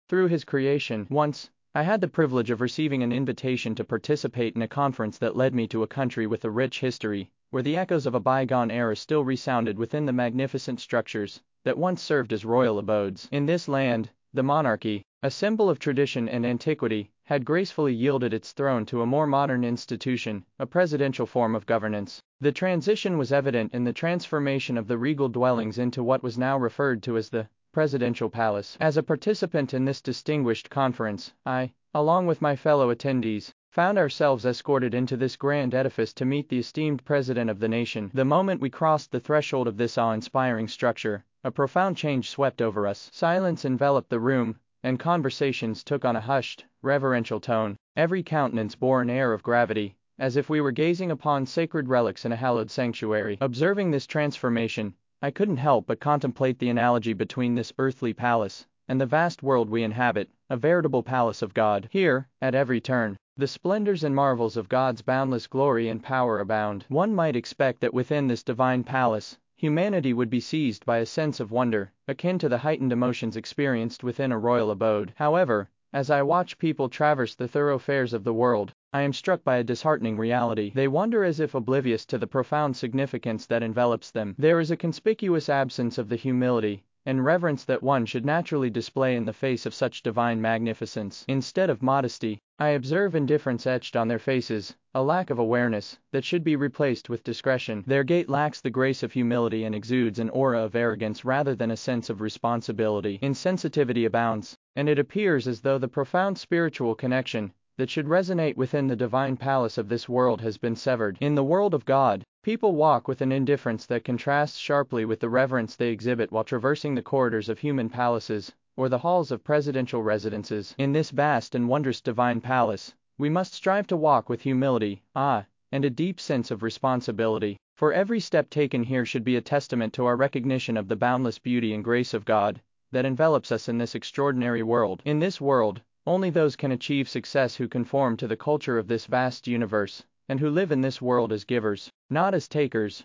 through his creation. Once, I had the privilege of receiving an invitation to participate in a conference that led me to a country with a rich history, where the echoes of a bygone era still resounded within the magnificent structures that once served as royal abodes. In this land, the monarchy, a symbol of tradition and antiquity, had gracefully yielded its throne to a more modern institution, a presidential form of governance. The transition was evident in the transformation of the regal dwellings into what was now referred to as the presidential palace. As a participant in this distinguished conference, I, along with my fellow attendees, found ourselves escorted into this grand edifice to meet the esteemed president of the nation. The moment we crossed the threshold of this awe-inspiring structure, a profound change swept over us. Silence enveloped the room, and conversations took on a hushed, reverential tone. Every countenance bore an air of gravity, as if we were gazing upon sacred relics in a hallowed sanctuary. Observing this transformation, I couldn't help but contemplate the analogy between this earthly palace and the vast world we inhabit, a veritable palace of God. Here, at every turn, the splendors and marvels of God's boundless glory and power abound. One might expect that within this divine palace, humanity would be seized by a sense of wonder, akin to the heightened emotions experienced within a royal abode. However, as I watch people traverse the thoroughfares of the world, I am struck by a disheartening reality. They wander as if oblivious to the profound significance that envelops them. There is a conspicuous absence of the humility and reverence that one should naturally display in the face of such divine magnificence. Instead of modesty, I observe indifference etched on their faces, a lack of awareness that should be replaced with discretion. Their gait lacks the grace of humility and exudes an aura of arrogance rather than a sense of responsibility. Insensitivity abounds, and it appears as though the profound spiritual connection that should resonate within the divine palace of this world has been severed. In the world of God, people walk with an indifference that contrasts sharply with the reverence they exhibit while traversing the corridors of human palaces or the halls of presidential residences. In this vast and wondrous divine palace, we must strive to walk with humility, awe, and a deep sense of responsibility. For every step taken here should be a testament to our recognition of the boundless beauty and grace of God that envelops us in this extraordinary world. In this world, only those can achieve success who conform to the culture of this vast universe, and who live in this world as givers, not as takers.